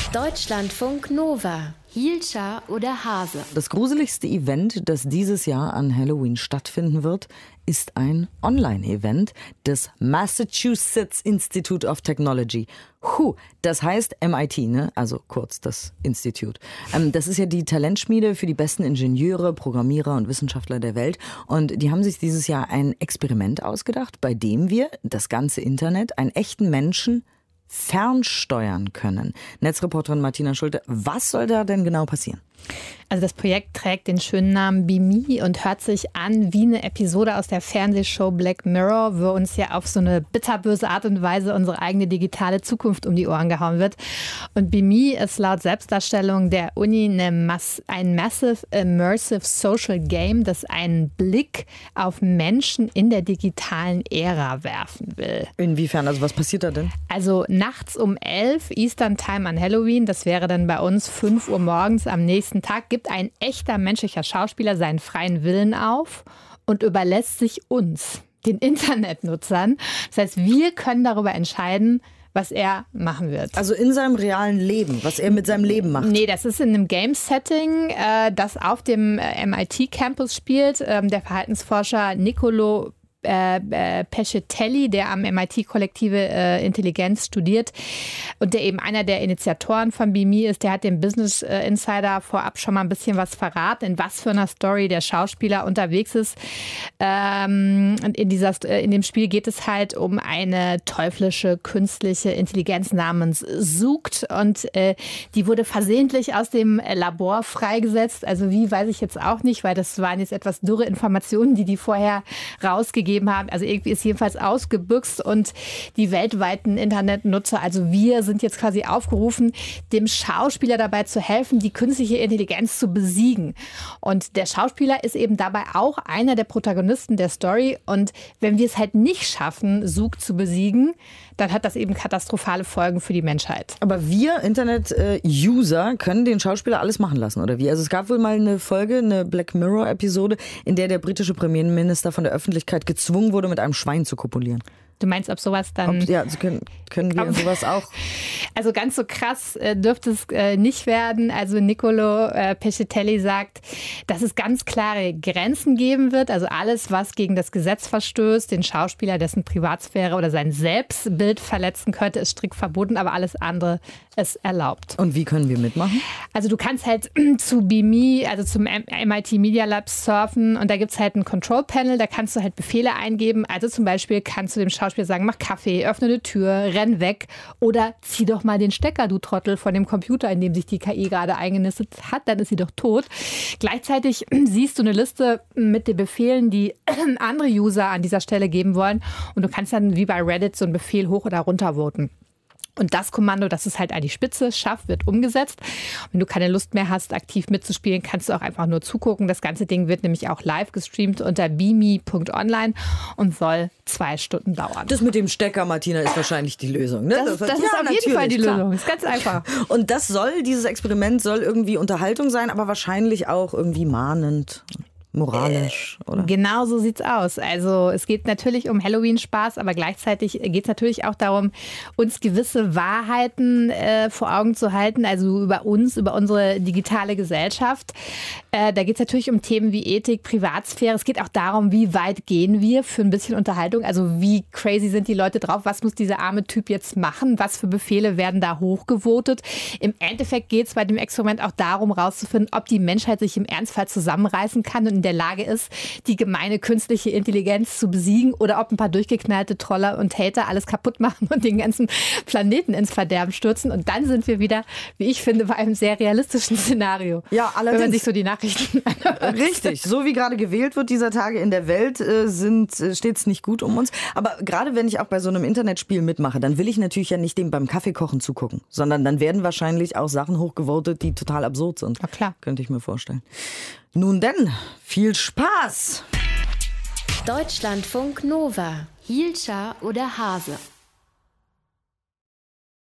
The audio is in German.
Deutschlandfunk Nova. Hielscher oder Hase? Das gruseligste Event, das dieses Jahr an Halloween stattfinden wird, ist ein Online-Event des Massachusetts Institute of Technology. Das heißt MIT, ne? Also kurz das Institut. Das ist ja die Talentschmiede für die besten Ingenieure, Programmierer und Wissenschaftler der Welt. Und die haben sich dieses Jahr ein Experiment ausgedacht, bei dem wir das ganze Internet, einen echten Menschen, fernsteuern können. Netzreporterin Martina Schulte, was soll da denn genau passieren? Also das Projekt trägt den schönen Namen Be Me und hört sich an wie eine Episode aus der Fernsehshow Black Mirror, wo uns ja auf so eine bitterböse Art und Weise unsere eigene digitale Zukunft um die Ohren gehauen wird. Und Be Me ist laut Selbstdarstellung der Uni ein Massive Immersive Social Game, das einen Blick auf Menschen in der digitalen Ära werfen will. Inwiefern? Also was passiert da denn? Also nachts um 11 Eastern Time an Halloween, das wäre dann bei uns 5 Uhr morgens am nächsten Tag, gibt ein echter menschlicher Schauspieler seinen freien Willen auf und überlässt sich uns, den Internetnutzern. Das heißt, wir können darüber entscheiden, was er machen wird. Also in seinem realen Leben, was er mit seinem Leben macht? Nee, das ist in einem Game-Setting, das auf dem MIT-Campus spielt. Der Verhaltensforscher Niccolo Pescetelli, der am MIT Kollektive Intelligenz studiert und der eben einer der Initiatoren von Be Me ist, der hat dem Business Insider vorab schon mal ein bisschen was verraten, in was für einer Story der Schauspieler unterwegs ist. In dem Spiel geht es halt um eine teuflische künstliche Intelligenz namens Zoogd und die wurde versehentlich aus dem Labor freigesetzt. Also wie, weiß ich jetzt auch nicht, weil das waren jetzt etwas dürre Informationen, die vorher rausgegeben haben. Also irgendwie ist jedenfalls ausgebüxt und die weltweiten Internetnutzer, also wir sind jetzt quasi aufgerufen, dem Schauspieler dabei zu helfen, die künstliche Intelligenz zu besiegen. Und der Schauspieler ist eben dabei auch einer der Protagonisten der Story. Und wenn wir es halt nicht schaffen, Zoogd zu besiegen, dann hat das eben katastrophale Folgen für die Menschheit. Aber wir Internet-User können den Schauspieler alles machen lassen, oder wie? Also es gab wohl mal eine Folge, eine Black Mirror-Episode, in der der britische Premierminister von der Öffentlichkeit gezwungen wurde, mit einem Schwein zu kopulieren. Du meinst, ob sowas dann... Können wir sowas auch? Also ganz so krass dürfte es nicht werden. Also Niccolo Pescetelli sagt, dass es ganz klare Grenzen geben wird. Also alles, was gegen das Gesetz verstößt, den Schauspieler, dessen Privatsphäre oder sein Selbstbild verletzen könnte, ist strikt verboten. Aber alles andere ist erlaubt. Und wie können wir mitmachen? Also du kannst halt zu Be Me, also zum MIT Media Lab surfen. Und da gibt es halt ein Control Panel. Da kannst du halt Befehle eingeben. Also zum Beispiel kannst du dem Schauspieler sagen, mach Kaffee, öffne eine Tür, renn weg oder zieh doch mal den Stecker, du Trottel, von dem Computer, in dem sich die KI gerade eingenistet hat, dann ist sie doch tot. Gleichzeitig siehst du eine Liste mit den Befehlen, die andere User an dieser Stelle geben wollen und du kannst dann wie bei Reddit so einen Befehl hoch oder runter voten. Und das Kommando, das es halt an die Spitze schafft, wird umgesetzt. Wenn du keine Lust mehr hast, aktiv mitzuspielen, kannst du auch einfach nur zugucken. Das ganze Ding wird nämlich auch live gestreamt unter beme.online und soll 2 Stunden dauern. Das mit dem Stecker, Martina, ist wahrscheinlich die Lösung, ne? Das ist auf jeden Fall die Lösung. Das ist ganz einfach. Und dieses Experiment soll irgendwie Unterhaltung sein, aber wahrscheinlich auch irgendwie mahnend. Moralisch, oder? Genau so sieht's aus. Also es geht natürlich um Halloween-Spaß, aber gleichzeitig geht es natürlich auch darum, uns gewisse Wahrheiten vor Augen zu halten, also über uns, über unsere digitale Gesellschaft. Da geht es natürlich um Themen wie Ethik, Privatsphäre. Es geht auch darum, wie weit gehen wir für ein bisschen Unterhaltung. Also wie crazy sind die Leute drauf? Was muss dieser arme Typ jetzt machen? Was für Befehle werden da hochgevotet? Im Endeffekt geht es bei dem Experiment auch darum, rauszufinden, ob die Menschheit sich im Ernstfall zusammenreißen kann und in der Lage ist, die gemeine künstliche Intelligenz zu besiegen oder ob ein paar durchgeknallte Troller und Hater alles kaputt machen und den ganzen Planeten ins Verderben stürzen. Und dann sind wir wieder, wie ich finde, bei einem sehr realistischen Szenario. Ja, allerdings. Wenn man sich so die Nachrichten anhört. Richtig. So wie gerade gewählt wird dieser Tage in der Welt, steht es nicht gut um uns. Aber gerade wenn ich auch bei so einem Internetspiel mitmache, dann will ich natürlich ja nicht dem beim Kaffeekochen zugucken, sondern dann werden wahrscheinlich auch Sachen hochgevotet, die total absurd sind. Ja, klar. Könnte ich mir vorstellen. Nun denn, viel Spaß! Deutschlandfunk Nova. Hielscher oder Hase?